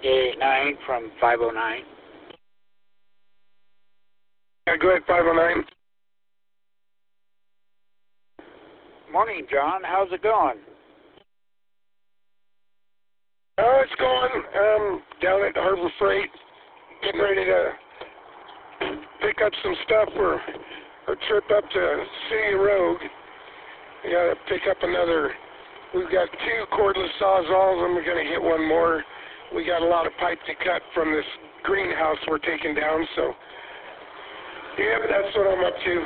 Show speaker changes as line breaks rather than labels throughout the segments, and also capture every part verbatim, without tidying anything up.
eight eight nine from five oh nine.
Yeah, go ahead, five oh nine.
Morning, John. How's it going?
Oh, it's going. Um, down at Harbor Freight, getting ready to pick up some stuff for our trip up to City of Rogue. We got to pick up another. We've got two cordless sawzalls, and we're going to hit one more. We got a lot of pipe to cut from this greenhouse we're taking down, so yeah, but that's what I'm up to.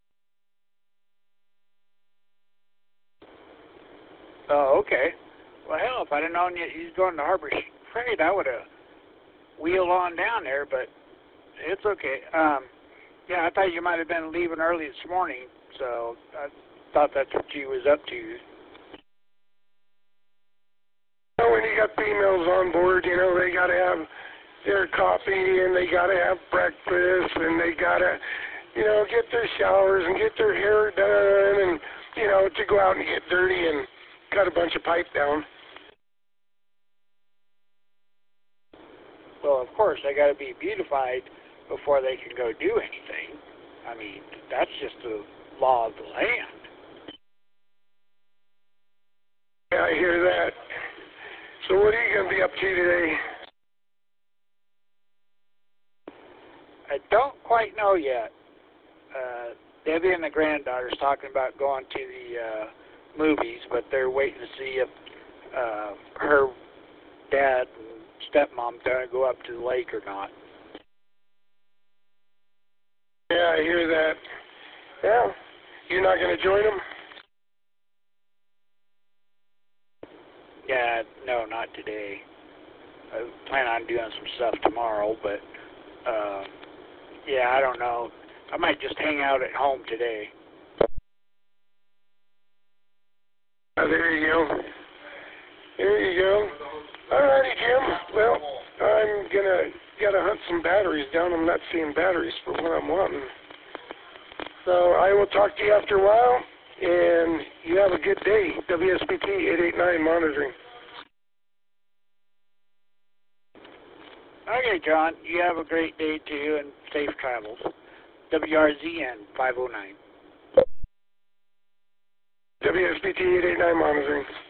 Oh, okay. Well, hell, if I'd have known you he's going to Harbor Freight, I would have wheeled on down there, but it's okay. Um, yeah, I thought you might have been leaving early this morning, so I thought that's what you was up to.
You know, when you got females on board, you know, they got to have their coffee, and they got to have breakfast, and they got to, you know, get their showers and get their hair done, and, you know, to go out and get dirty and cut a bunch of pipe down.
Well, of course, they got to be beautified before they can go do anything. I mean, that's just the law of the land.
Yeah, I hear that. So what are you going to be up to today?
I don't quite know yet. Uh, Debbie and the granddaughter's talking about going to the uh, movies, but they're waiting to see if uh, her dad and stepmom's going to go up to the lake or not.
Yeah, I hear that. Yeah, you're not going to join them?
Yeah, no, not today. I plan on doing some stuff tomorrow, but uh, yeah, I don't know. I might just hang out at home today.
Oh, there you go. There you go. Alrighty, Jim. Well, I'm gonna gotta hunt some batteries down. I'm not seeing batteries for what I'm wanting. So I will talk to you after a while, and you have a good day. W S B T eight eight nine monitoring.
Okay, John. You have a great day too, and safe travels. W R Z N five oh nine.
W S B T eight eight nine monitoring.